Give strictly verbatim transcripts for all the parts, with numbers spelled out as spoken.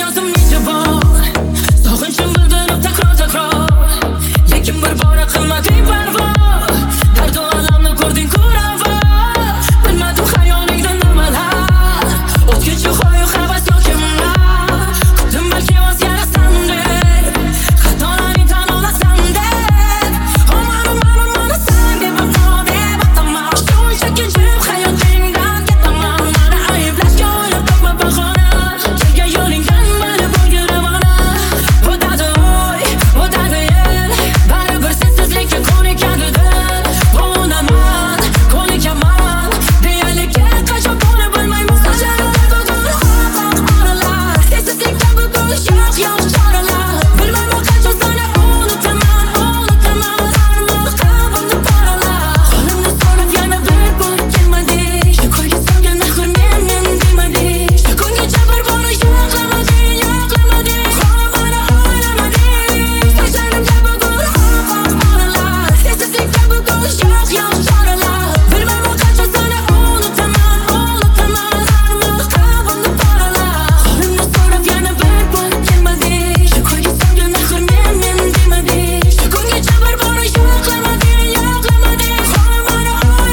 yozdim necha bor, sog'inchim bildirib takror takror, lekin bir bora qilmading parvo. Dardu alamni ko'rding ko'rava, bilmadim xayolingda nimalar, o'tkinchi hoyu havas yoki umlar. Kutdim balki o'zgarasan deb, xatolaring tan olasan deb, omanu manu manu san deb vafo deb ataman. Shunchaki jim hayotingdan ketaman, mani ayblashga o'ylab topma bahona, kelgan yo'lingdan mani bo'lgiraman. O'tadi oy, o'tadi yil, baribir sensizlikka ko'nikadi dil. Bo'naman, ko'nikaman, deyarlikka qachon bo'lib bilmayman. Sochlarimda bugun oq-oq oralar, sensizlikka bugun yo'q yo'q choralar. Bilmayman qachon seni unutaman, unutaman, armoq qalbimni poralar. Qo'limni so'rab yana bir bor kelmading, shu ko'yga solgan axir men men demading. Shu kungacha bir bora yo'qlamading, yo'qlamading, qolmani o'ylamading. Sochlarimda bugun oq-oq oralar, sensizlikka bugun yo'q yo'q choralar. Bilmayman qachon seni unutaman, unutaman, armoq qalbimni poralar. Qo'limni so'rab yana bir bor kelmading, shu ko'yga solgan axir men men demading. Shu kungacha bir bora yo'qlamading, yo'qlamading, qolmani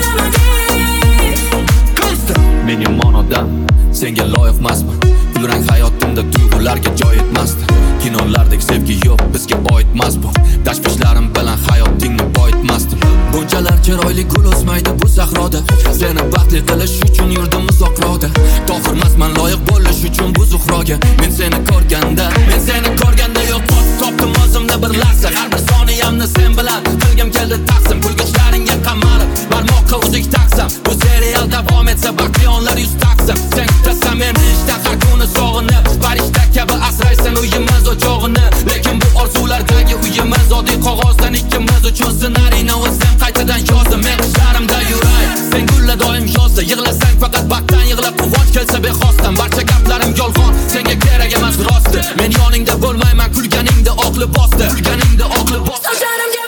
o'ylamading. Men yomon odam, senga loyiqmasman. Kulrang hayotimda tuyg'ularga joy etmasdi. Kinolardek sevgi yo'q, bizga oidmas bu. Tashvishlarim bilan hayotingni boyitmasdim. Bunchalar chiroyli gul o'smaydi bu sahroda. Seni baxtli qilish uchun yurdim uzoqroqda. Tohirmasman loyiq bo'lish uchun bu zuhroga. Men seni ko'rganda, men seni ko'rganda yo'q topdim o'zimda bir lahza. Har bir soniyamni sen bilan qilgim keldi taqsim. Kulgichlaringga qamalib, barmoqqa uzik taqsam. Bu serial davom etsa baxtli onlar yuz taqsim. Sen kutasan men ishda har kuni sog'inib, farishta kabi asraysan uyimiz o'chog'ini. Lekin bu orzulardagi uyimiz oddiy qog'ozdan ikkimiz uchun ssenariyni o'zim qaytadan yozdim. Men qishlarimda yuray, sen gulla doim yozdi. Yig'lasang faqat baxtdan yig'la, quvonch kelsa bexosdan. Barcha gaplarim yolg'on, senga kerak emas rosti. Men yoningda bo'lmayman, kulganingda oq libosda, kulganingda oq libosda. Sochlarimga